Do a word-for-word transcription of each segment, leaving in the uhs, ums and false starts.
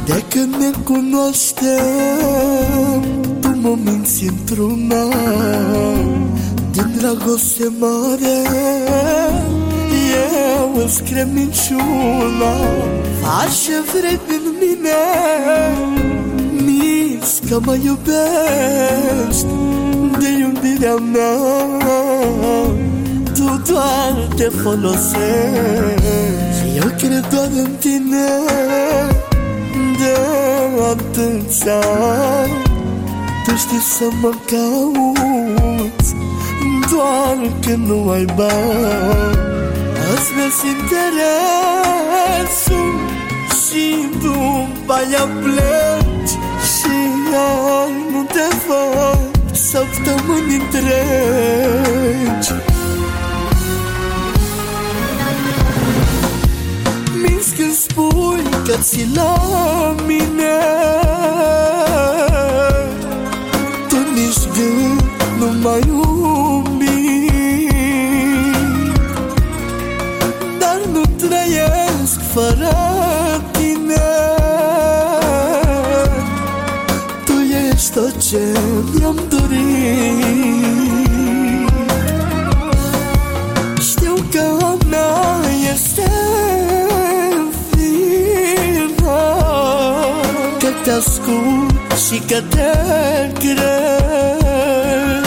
De când ne cunoaștem, tu mă minți într-una. Din dragoste mare eu îți cred minciuna. Faci ce vrei din mine, minți că mă iubești. De iubirea mea tu doar te folosești. Eu cred doar în tine de atâția ani. Tu știi să mă cauți doar când nu ai bani. Îți vezi interesul și după aia pleci și ai nu te fac săptămâni întregi. Minți când spui că ții la mine, tu nici gând nu mai iubi. Dar nu trăiesc fără tine, tu ești tot ce mi-am dorit. Știu că a mea este vina, că te ascult și că te cred.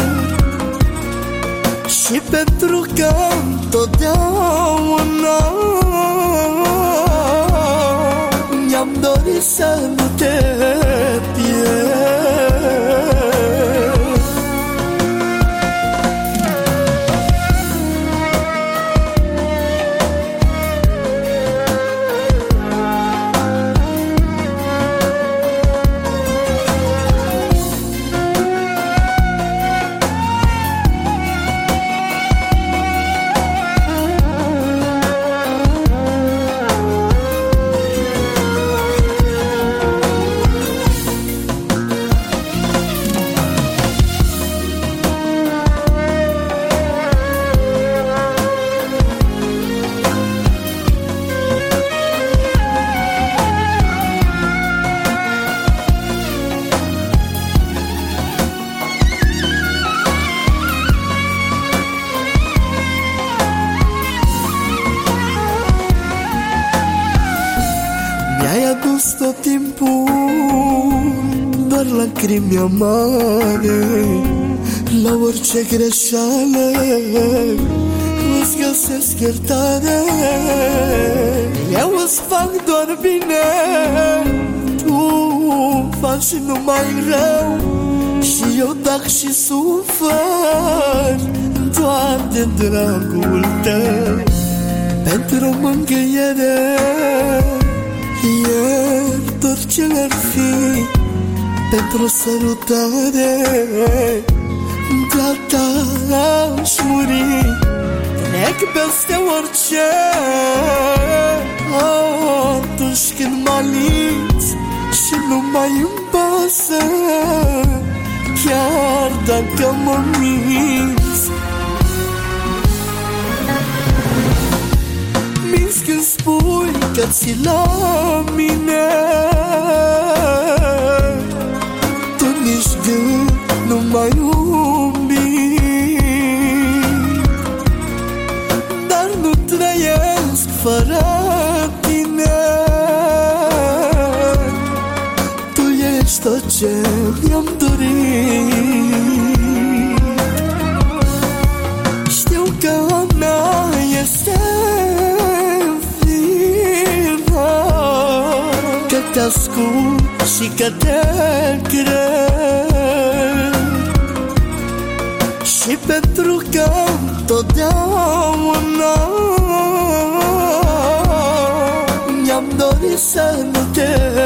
Și pentru că întotdeauna mi-am dorit să nu te pierd. Mi-ai adus tot timpul doar lacrimi amare. La orice greșeală îți găsesc iertare. Eu îți fac doar bine, tu faci numai rău. Și eu tac și sufăr doar de dragul tău. Pentru mângâiere iert orice ar fi, pentru sărutare gata aș muri. Trec peste orice atunci când mă alinți și nu mai îmi pasă, chiar dacă mă minți. Minți când spui că ții la mine, tu nici gând nu mai iubi. Dar nu trăiesc fără tine, tu ești tot ce mi-am dorit. Știu că a mea este te ascult și că te cred. Și pentru că întotdeauna mi-am dorit să nu te